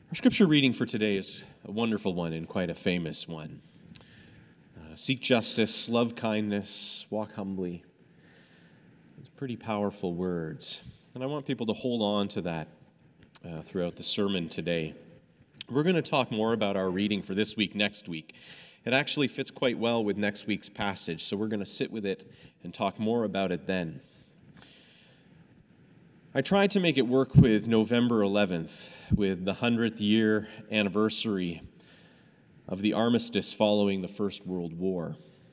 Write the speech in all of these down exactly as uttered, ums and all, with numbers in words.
Our scripture reading for today is a wonderful one and quite a famous one. Uh, seek justice, love kindness, walk humbly. It's pretty powerful words, and I want people to hold on to that uh, throughout the sermon today. We're going to talk more about our reading for this week next week. It actually fits quite well with next week's passage, so we're going to sit with it and talk more about it then. I tried to make it work with November eleventh, with the hundredth year anniversary of the armistice following the First World War.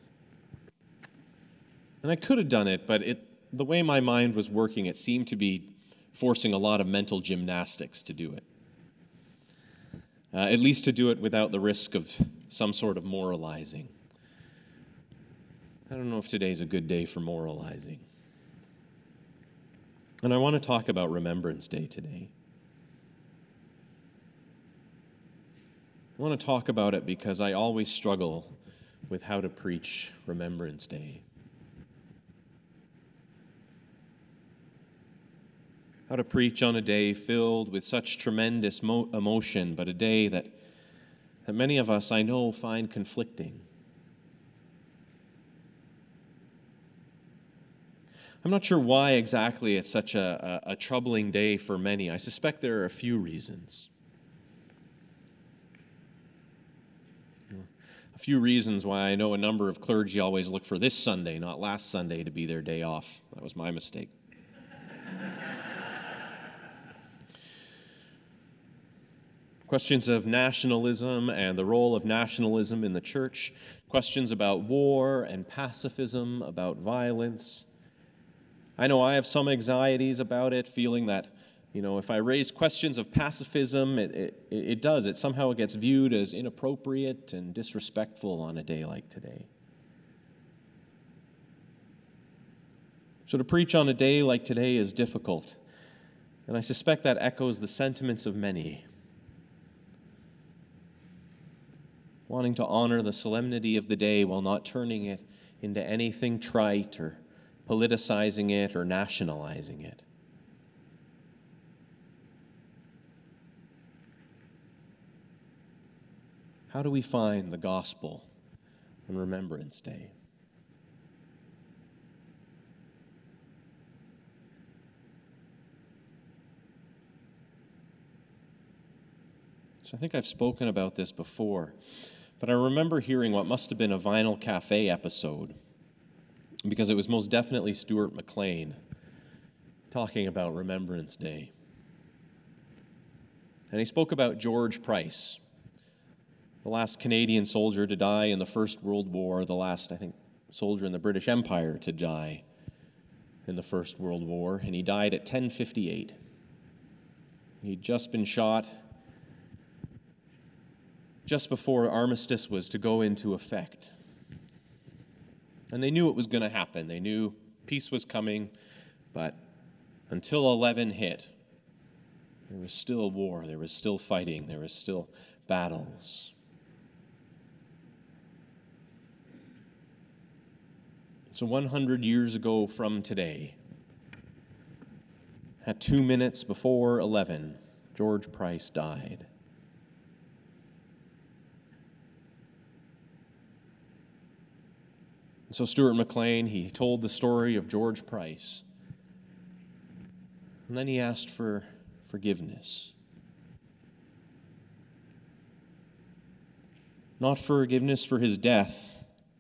And I could have done it, but it, the way my mind was working, it seemed to be forcing a lot of mental gymnastics to do it. Uh, at least to do it without the risk of some sort of moralizing. I don't know if today's a good day for moralizing. And I want to talk about Remembrance Day today. I want to talk about it because I always struggle with how to preach Remembrance Day. How to preach on a day filled with such tremendous mo- emotion, but a day that, that many of us, I know, find conflicting. I'm not sure why exactly it's such a, a, a troubling day for many. I suspect there are a few reasons. A few reasons why I know a number of clergy always look for this Sunday, not last Sunday, to be their day off. That was my mistake. Questions of nationalism and the role of nationalism in the church. Questions about war and pacifism, about violence. I know I have some anxieties about it, feeling that, you know, if I raise questions of pacifism, it, it, it does. It somehow gets viewed as inappropriate and disrespectful on a day like today. So to preach on a day like today is difficult, and I suspect that echoes the sentiments of many. Wanting to honor the solemnity of the day while not turning it into anything trite or politicizing it or nationalizing it. How do we find the gospel on Remembrance Day? So I think I've spoken about this before, but I remember hearing what must have been a Vinyl Cafe episode, because it was most definitely Stuart McLean talking about Remembrance Day. And he spoke about George Price, the last Canadian soldier to die in the First World War, the last, I think, soldier in the British Empire to die in the First World War, and he died at ten fifty-eight. He'd just been shot just before armistice was to go into effect. And they knew it was going to happen. They knew peace was coming, but until eleven hit, there was still war, there was still fighting, there was still battles. So one hundred years ago from today, at two minutes before eleven, George Price died. So Stuart McLean, he told the story of George Price. And then he asked for forgiveness. Not forgiveness for his death.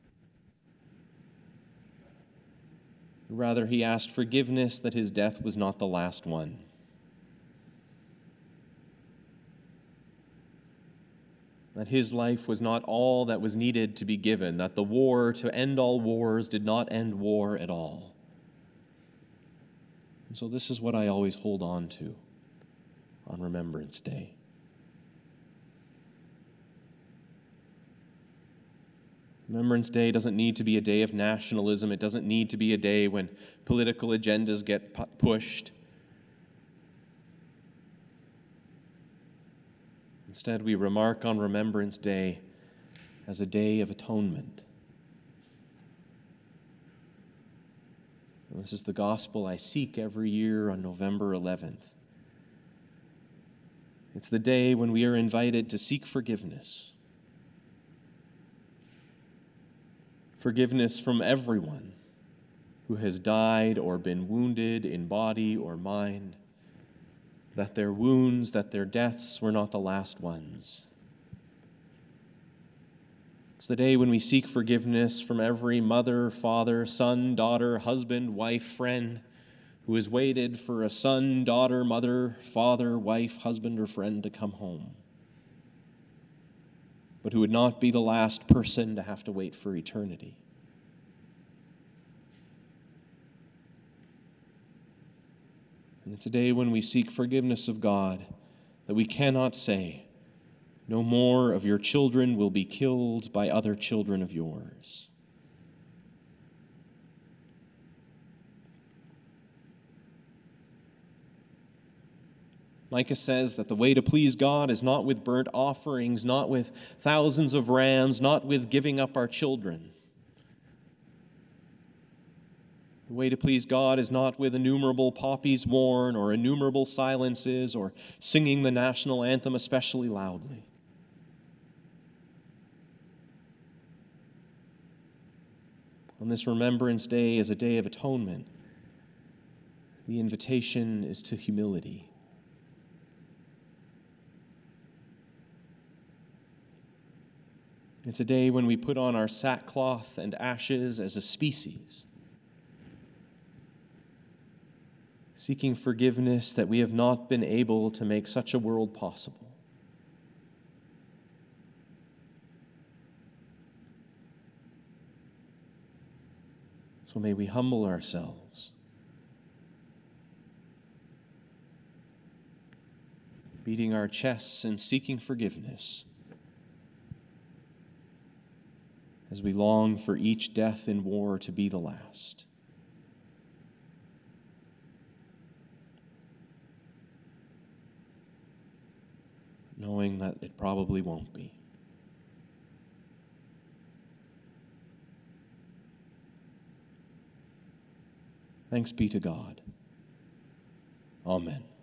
Rather, he asked forgiveness that his death was not the last one. That his life was not all that was needed to be given, that the war to end all wars did not end war at all. And so this is what I always hold on to on Remembrance Day. Remembrance Day doesn't need to be a day of nationalism. It doesn't need to be a day when political agendas get pu- pushed. Instead, we remark on Remembrance Day as a day of atonement. And this is the gospel I seek every year on November eleventh. It's the day when we are invited to seek forgiveness. Forgiveness from everyone who has died or been wounded in body or mind, that their wounds, that their deaths were not the last ones. It's the day when we seek forgiveness from every mother, father, son, daughter, husband, wife, friend who has waited for a son, daughter, mother, father, wife, husband, or friend to come home, but who would not be the last person to have to wait for eternity. And it's a day when we seek forgiveness of God, that we cannot say, "No more of your children will be killed by other children of yours." Micah says that the way to please God is not with burnt offerings, not with thousands of rams, not with giving up our children. The way to please God is not with innumerable poppies worn or innumerable silences or singing the national anthem especially loudly. On this Remembrance Day is a day of atonement. The invitation is to humility. It's a day when we put on our sackcloth and ashes as a species, seeking forgiveness that we have not been able to make such a world possible. So may we humble ourselves, beating our chests and seeking forgiveness as we long for each death in war to be the last. Knowing that it probably won't be. Thanks be to God. Amen.